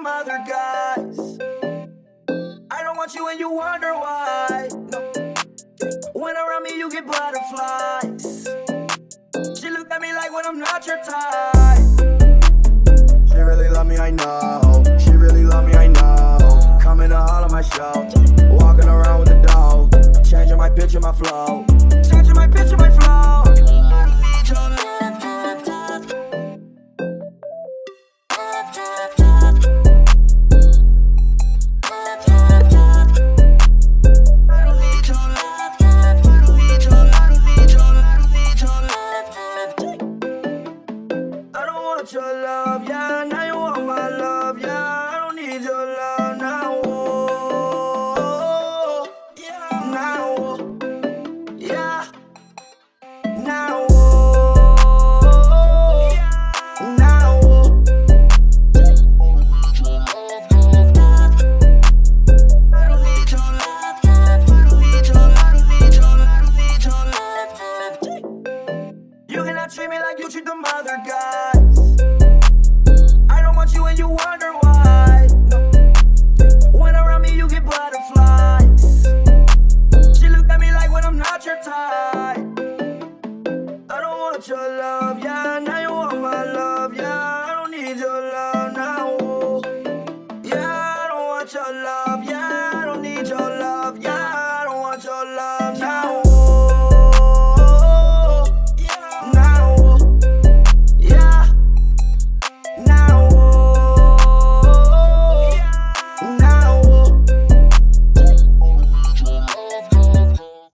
them other guys. I don't want you and you wonder why. No. When around me you get butterflies. She look at me like when I'm not your type. She really love me, I know. She really love me, I know. Coming to all of my shows. Walking around with the dog. Changing my pitch and my flow. Changing my pitch and my flow. Your love, yeah, now you want my love, yeah. I don't need your love now, oh, yeah, now, yeah, now, yeah, now. I don't need your love, I don't need your love, I don't need your love, I don't need your love. You cannot treat me like you treat them other guys. And you wonder why. No. When around me you get butterflies. She look at me like when I'm not your type. I don't want your love, yeah. Now you want my love, yeah. I don't need your love now. Yeah, I don't want your love, yeah. I don't need your love.